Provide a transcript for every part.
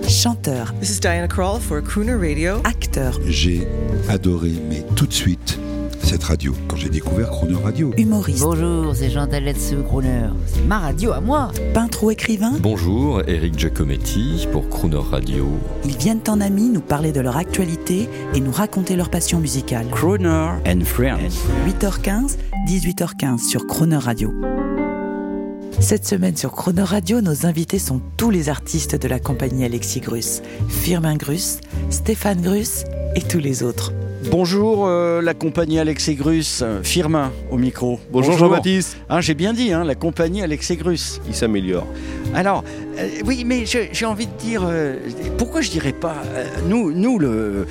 chanteur. This is Diana Krall for Crooner Radio. Acteur. J'ai adoré, mais tout de suite, cette radio, quand j'ai découvert Crooner Radio. Humoriste. Bonjour, c'est Jean Daletsu, Crooner. C'est ma radio à moi. Peintre ou écrivain. Bonjour, Eric Giacometti pour Crooner Radio. Ils viennent en amis nous parler de leur actualité et nous raconter leur passion musicale. Crooner and Friends. 8h15, 18h15 sur Crooner Radio. Cette semaine sur Crooner Radio, nos invités sont tous les artistes de la compagnie Alexis Grus. Firmin Grus, Stéphane Grus et tous les autres. Bonjour la compagnie Alexis Grus, Firmin au micro. Bonjour Jean-Baptiste. J'ai bien dit, la compagnie Alexis Grus. Il s'améliore. Alors, oui, mais j'ai envie de dire, pourquoi je dirais pas, nous le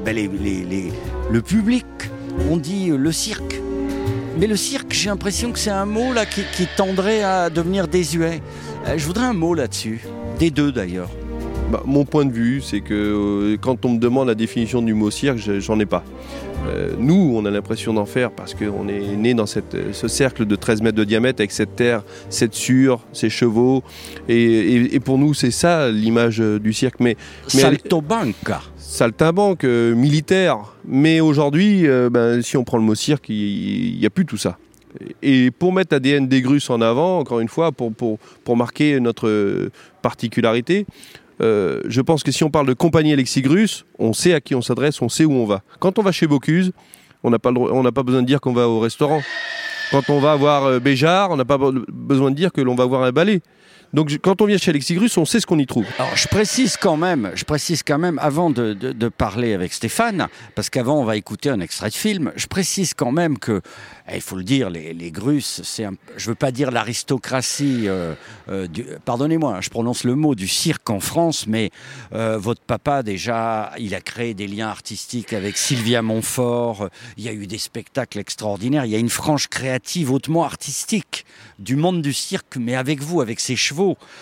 public, on dit le cirque. Mais le cirque, j'ai l'impression que c'est un mot là qui tendrait à devenir désuet. Je voudrais un mot là-dessus, des deux d'ailleurs. Mon point de vue, c'est que quand on me demande la définition du mot cirque, j'en ai pas. Nous, on a l'impression d'en faire parce qu'on est né dans ce cercle de 13 mètres de diamètre avec cette terre, cette sueur, ces chevaux. Et pour nous, c'est ça l'image du cirque. Mais Saltobanca. Saltimbanque, militaire. Mais aujourd'hui, si on prend le mot cirque, il n'y a plus tout ça. Et pour mettre l'ADN des Grus en avant, encore une fois, pour marquer notre particularité, je pense que si on parle de compagnie Alexis Grus, on sait à qui on s'adresse, on sait où on va. Quand on va chez Bocuse, on n'a pas besoin de dire qu'on va au restaurant. Quand on va voir Béjart, on n'a pas besoin de dire que l'on va voir un ballet. Donc quand on vient chez Alexis Grus, on sait ce qu'on y trouve. Alors je précise quand même, avant de parler avec Stéphane, parce qu'avant on va écouter un extrait de film, je précise quand même que, il faut le dire, les Grus, je veux pas dire l'aristocratie, pardonnez-moi, je prononce le mot du cirque en France, mais votre papa déjà, il a créé des liens artistiques avec Sylvia Montfort, il y a eu des spectacles extraordinaires, il y a une frange créative hautement artistique du monde du cirque, mais avec vous, avec ses chevaux.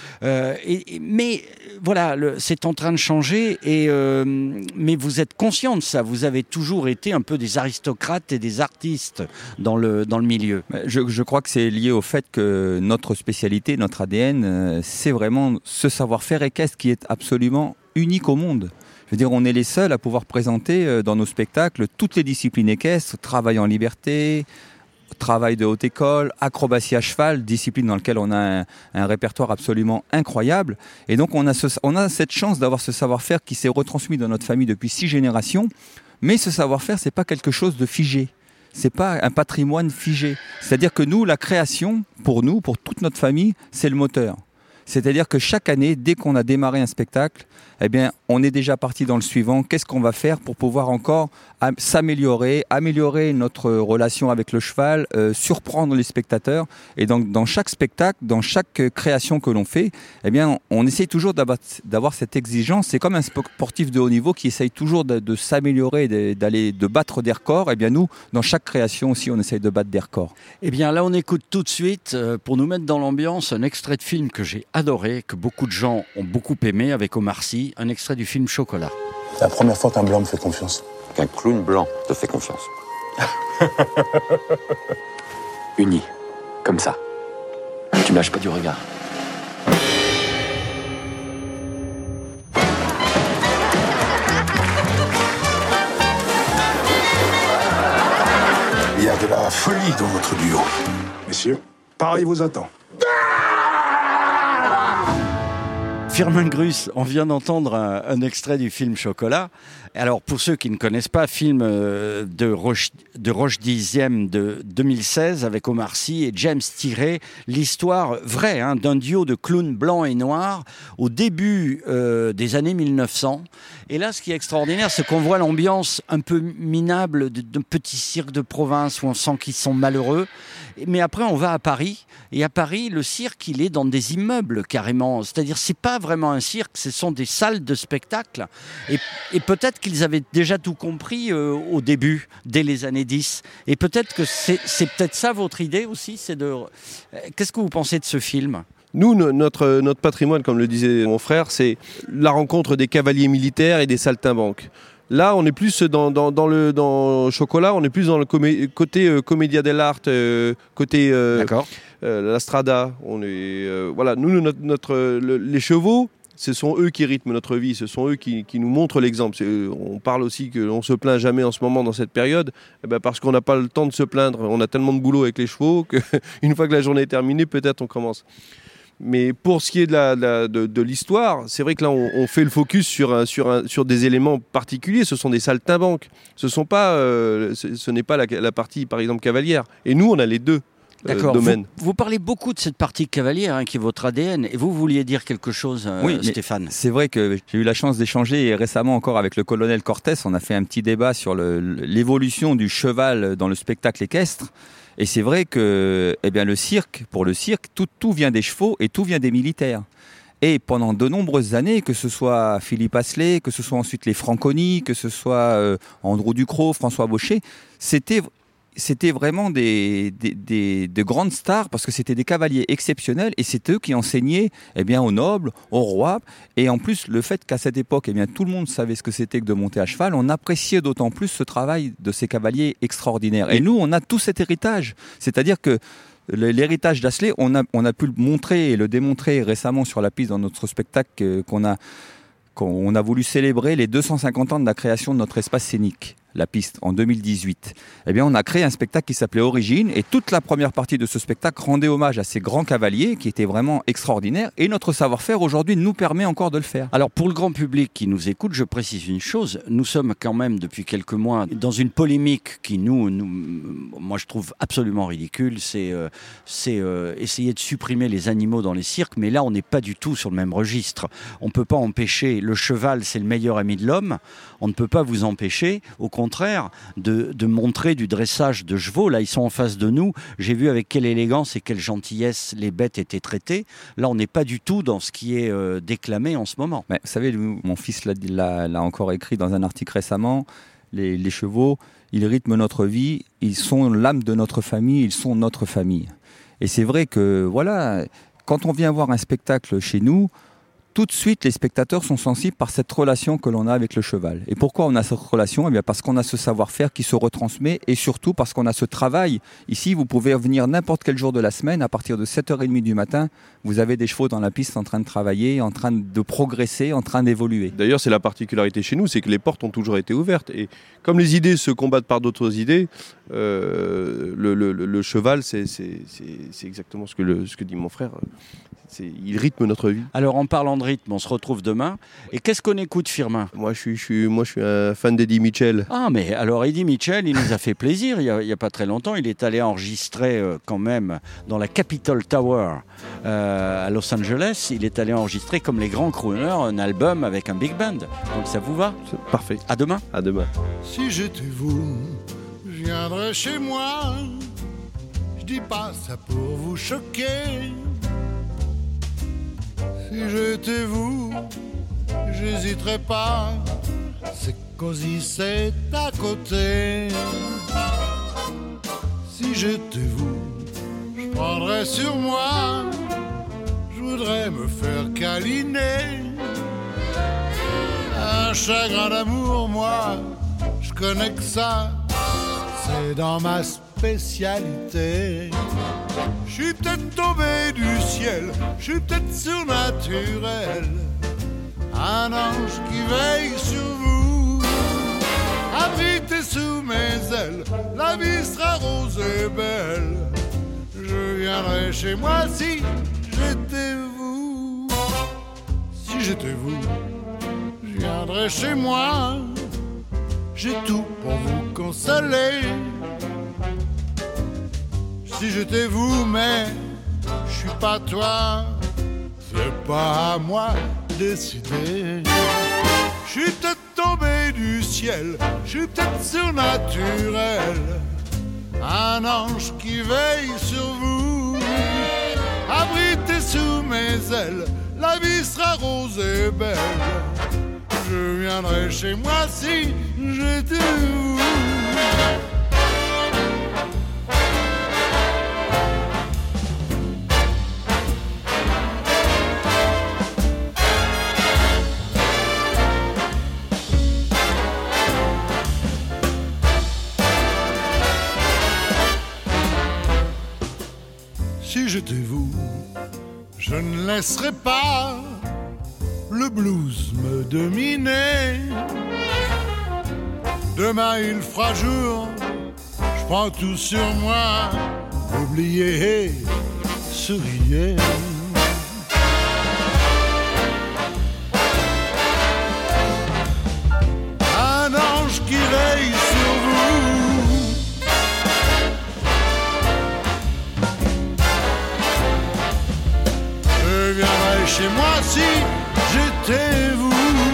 Mais voilà, c'est en train de changer, mais vous êtes conscient de ça, vous avez toujours été un peu des aristocrates et des artistes dans le milieu. Je crois que c'est lié au fait que notre spécialité, notre ADN, c'est vraiment ce savoir-faire équestre qui est absolument unique au monde. Je veux dire, on est les seuls à pouvoir présenter dans nos spectacles toutes les disciplines équestres, travail en liberté, travail de haute école, acrobatie à cheval, discipline dans laquelle on a un répertoire absolument incroyable. Et donc on a cette chance d'avoir ce savoir-faire qui s'est retransmis dans notre famille depuis 6 générations. Mais ce savoir-faire, c'est pas quelque chose de figé. C'est pas un patrimoine figé. C'est-à-dire que nous, la création, pour toute notre famille, c'est le moteur. C'est-à-dire que chaque année, dès qu'on a démarré un spectacle, on est déjà parti dans le suivant. Qu'est-ce qu'on va faire pour pouvoir encore s'améliorer, améliorer notre relation avec le cheval, surprendre les spectateurs. Et donc, dans chaque spectacle, dans chaque création que l'on fait, on essaye toujours d'avoir cette exigence. C'est comme un sportif de haut niveau qui essaye toujours de s'améliorer, de battre des records. Nous, dans chaque création aussi, on essaye de battre des records. Là, on écoute tout de suite, pour nous mettre dans l'ambiance, un extrait de film que j'ai adoré, que beaucoup de gens ont beaucoup aimé, avec Omar Sy, un extrait du film Chocolat. La première fois qu'un blanc me fait confiance. Qu'un clown blanc te fait confiance. Uni, comme ça. Tu me lâches pas du regard. Il y a de la folie dans votre duo. Messieurs, Paris vous attend. Firmin Grus, on vient d'entendre un extrait du film Chocolat. Alors, pour ceux qui ne connaissent pas, film de Roche Dixième de 2016 avec Omar Sy et James Tiré, l'histoire vraie d'un duo de clowns blancs et noirs au début des années 1900. Et là, ce qui est extraordinaire, c'est qu'on voit l'ambiance un peu minable d'un petit cirque de province où on sent qu'ils sont malheureux. Mais après, on va à Paris. Et à Paris, le cirque, il est dans des immeubles carrément. C'est-à-dire, c'est pas vraiment un cirque, ce sont des salles de spectacle. Et peut-être qu'ils avaient déjà tout compris au début, dès les années 10. Et peut-être que c'est peut-être ça votre idée aussi, Qu'est-ce que vous pensez de ce film ? Nous, notre patrimoine, comme le disait mon frère, c'est la rencontre des cavaliers militaires et des saltimbanques. Là, on est plus dans Chocolat, on est plus dans le côté Commedia dell'arte, côté la Strada. On est nous les chevaux. Ce sont eux qui rythment notre vie, ce sont eux qui nous montrent l'exemple. On parle aussi qu'on ne se plaint jamais en ce moment dans cette période, parce qu'on n'a pas le temps de se plaindre. On a tellement de boulot avec les chevaux qu'une fois que la journée est terminée, peut-être on commence. Mais pour ce qui est de l'histoire, c'est vrai que là, on fait le focus sur des éléments particuliers. Ce sont des saltimbanques. Ce n'est pas la partie, par exemple, cavalière. Et nous, on a les deux. D'accord. Vous parlez beaucoup de cette partie cavalière qui est votre ADN. Et vous vouliez dire quelque chose, oui, Stéphane? C'est vrai que j'ai eu la chance d'échanger récemment encore avec le colonel Cortés. On a fait un petit débat sur l'évolution du cheval dans le spectacle équestre. Et c'est vrai que pour le cirque, tout vient des chevaux et tout vient des militaires. Et pendant de nombreuses années, que ce soit Philippe Asselet, que ce soit ensuite les Franconi, que ce soit Andrew Ducrot, François Baucher, c'était vraiment de grandes stars parce que c'était des cavaliers exceptionnels et c'est eux qui enseignaient aux nobles, aux rois. Et en plus, le fait qu'à cette époque, tout le monde savait ce que c'était que de monter à cheval, on appréciait d'autant plus ce travail de ces cavaliers extraordinaires. Et nous, on a tout cet héritage. C'est-à-dire que l'héritage d'Asselet, on a pu le montrer et le démontrer récemment sur la piste dans notre spectacle qu'on a voulu célébrer les 250 ans de la création de notre espace scénique, la piste, en 2018. On a créé un spectacle qui s'appelait Origine et toute la première partie de ce spectacle rendait hommage à ces grands cavaliers qui étaient vraiment extraordinaires et notre savoir-faire aujourd'hui nous permet encore de le faire. Alors pour le grand public qui nous écoute, je précise une chose, nous sommes quand même depuis quelques mois dans une polémique qui moi je trouve absolument ridicule, c'est essayer de supprimer les animaux dans les cirques, mais là on n'est pas du tout sur le même registre. On ne peut pas empêcher, le cheval c'est le meilleur ami de l'homme, on ne peut pas vous empêcher, au contraire, de montrer du dressage de chevaux. Là, ils sont en face de nous. J'ai vu avec quelle élégance et quelle gentillesse les bêtes étaient traitées. Là, on n'est pas du tout dans ce qui est déclamé en ce moment. Mais, vous savez, mon fils l'a encore écrit dans un article récemment. Les chevaux, ils rythment notre vie. Ils sont l'âme de notre famille. Ils sont notre famille. Et c'est vrai que, voilà, quand on vient voir un spectacle chez nous, tout de suite, les spectateurs sont sensibles par cette relation que l'on a avec le cheval. Et pourquoi on a cette relation ? Parce qu'on a ce savoir-faire qui se retransmet et surtout parce qu'on a ce travail. Ici, vous pouvez venir n'importe quel jour de la semaine, à partir de 7h30 du matin, vous avez des chevaux dans la piste en train de travailler, en train de progresser, en train d'évoluer. D'ailleurs, c'est la particularité chez nous, c'est que les portes ont toujours été ouvertes. Et comme les idées se combattent par d'autres idées, le cheval, c'est exactement ce que dit mon frère. Il rythme notre vie. Alors en parlant de rythme, on se retrouve demain. Et qu'est-ce qu'on écoute, Firmin ? Moi, je suis un fan d'Eddie Mitchell. Ah, mais alors Eddie Mitchell, il nous a fait plaisir il y a pas très longtemps. Il est allé enregistrer quand même dans la Capitol Tower à Los Angeles. Il est allé enregistrer comme les grands crooners un album avec un big band. Donc ça vous va ? C'est parfait. À demain. À demain. Si j'étais vous, je viendrais chez moi. Je dis pas ça pour vous choquer. Si j'étais vous, j'hésiterais pas, c'est cosy, c'est à côté. Si j'étais vous, je prendrais sur moi, je voudrais me faire câliner. Un chagrin d'amour, moi, je connais que ça, c'est dans ma spécialité. Je suis peut-être tombé du ciel, je suis peut-être surnaturel, un ange qui veille sur vous. Abrité sous mes ailes, la vie sera rose et belle. Je viendrai chez moi si j'étais vous. Si j'étais vous, je viendrais chez moi. J'ai tout pour vous consoler. Si j'étais vous, mais je suis pas toi, c'est pas à moi de décider. Je suis peut-être tombé du ciel, je suis peut-être surnaturel, un ange qui veille sur vous. Abrité sous mes ailes, la vie sera rose et belle. Je viendrai chez moi si j'étais vous. Si j'étais vous, je ne laisserais pas le blues me dominait. Demain il fera jour, je prends tout sur moi. Oubliez, souriez. Un ange qui veille sur vous. Je viendrai chez moi si j'étais vous.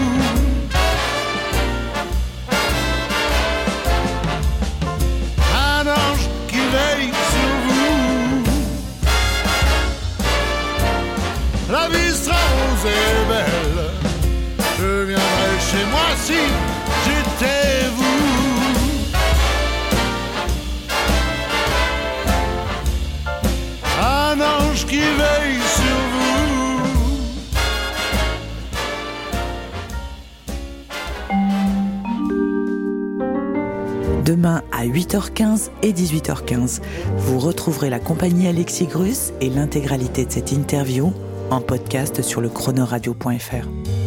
Un ange qui veille sur vous. La vie sera rose et belle. Je viendrai chez moi si j'étais vous. Un ange qui veille sur vous. Demain à 8h15 et 18h15, vous retrouverez la compagnie Alexis Grus et l'intégralité de cette interview en podcast sur le chronoradio.fr.